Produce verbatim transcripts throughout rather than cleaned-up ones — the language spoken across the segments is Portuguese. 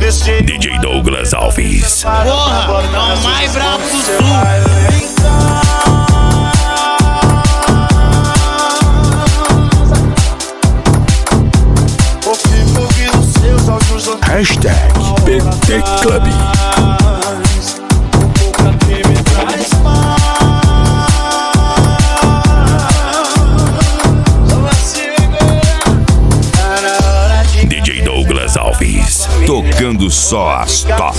D J Douglas Alves. Porra, é o mais brabo do sul. Hashtag P T Club. D J Douglas Alves, tocando só as top.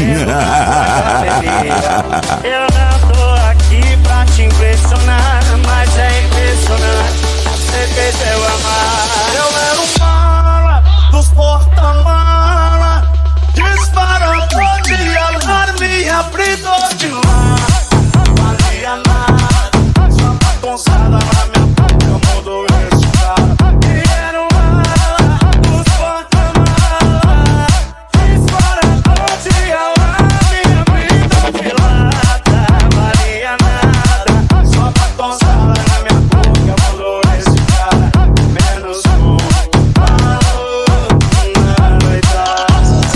Eu não tô aqui pra te impressionar, mas é impressionante. Você fez eu amar. Eu era um mala dos porta-mala, dispara pode alarme, abridor de lá. Valia nada, sua bagunçada na minha boca mudou esse cara. E era um mala dos porta-mala, dispara pode alarme, abridor de lata. Valia nada, sua bagunçada na minha boca mudou esse cara. Menos um valor na noitada.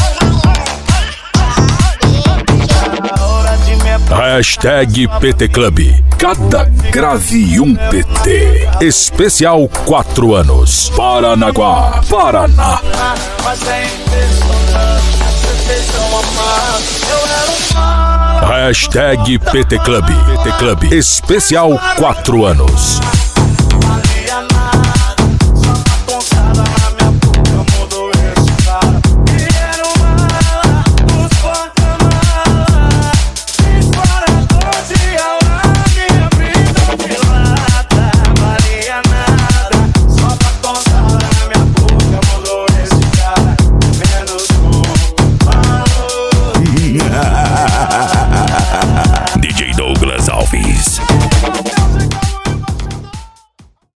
Hashtag P T Club. Cada grave um P T. Especial quatro anos. Paranaguá, Paraná. Mas é impressionante, você fez eu amar. Eu era um mal. Hashtag P T Club. P T Club. Especial quatro anos.